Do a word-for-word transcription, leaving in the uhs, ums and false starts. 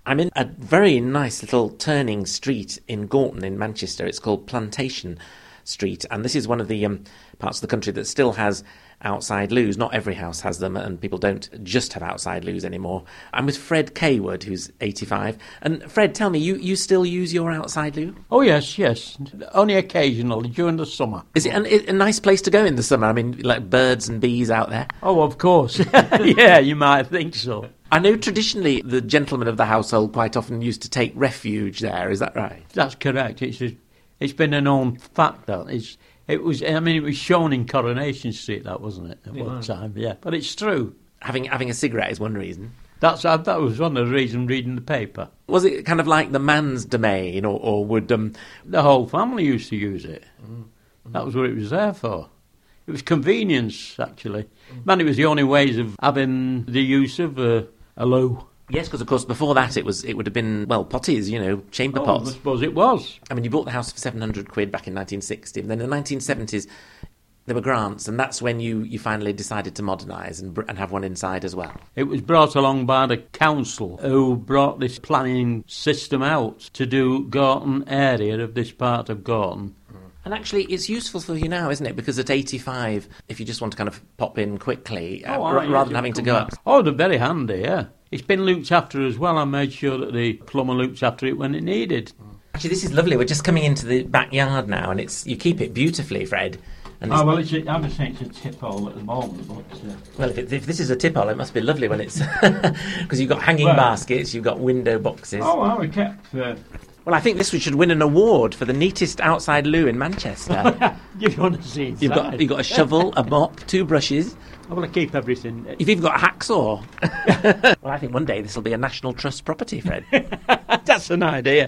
I'm in a very nice little turning street in Gorton in Manchester. It's called Plantation Street, and this is one of the um, parts of the country that still has outside loos. Not every house has them, and people don't just have outside loos anymore. I'm with Fred Kaywood, who's eighty-five. And Fred, tell me, you, you still use your outside loo? Oh, yes, yes. Only occasionally, during the summer. Is it a, a nice place to go in the summer? I mean, like birds and bees out there? Oh, of course. Yeah, you might think so. I know traditionally the gentlemen of the household quite often used to take refuge there. Is that right? That's correct. It's a, it's been a known fact that it's, it was. I mean, it was shown in Coronation Street, that wasn't it, at yeah. one time? Yeah, but it's true. Having having a cigarette is one reason. That's uh, that was one of the reasons reading the paper. Was it kind of like the man's domain, or, or would um... the whole family used to use it? Mm. That was what it was there for. It was convenience, actually. Mm. Man, it was the only ways of having the use of uh, a loo. Yes, because of course before that it was it would have been, well, potties, you know, chamber oh, pots. I suppose it was. I mean, you bought the house for seven hundred quid back in nineteen sixty, and then in the nineteen seventies there were grants, and that's when you, you finally decided to modernise and, and have one inside as well. It was brought along by the council, who brought this planning system out to do Gorton area of this part of Gorton. And actually, it's useful for you now, isn't it? Because at eighty-five, if you just want to kind of pop in quickly, uh, oh, r- yeah, rather than having to go up. Oh, they're very handy, yeah. It's been looked after as well. I made sure that the plumber looked after it when it needed. Actually, this is lovely. We're just coming into the backyard now, and it's you keep it beautifully, Fred. And oh, well, it's a, I would say it's a tip hole at the moment. But, uh... Well, if, it, if this is a tip hole, it must be lovely when it's... Because you've got hanging well, baskets, you've got window boxes. Oh, well, we kept... Uh... Well, I think this should win an award for the neatest outside loo in Manchester. You want to see You've got, you've got a shovel, a mop, two brushes. I want to keep everything. You've even got a hacksaw. Well, I think one day this will be a National Trust property, Fred. That's an idea.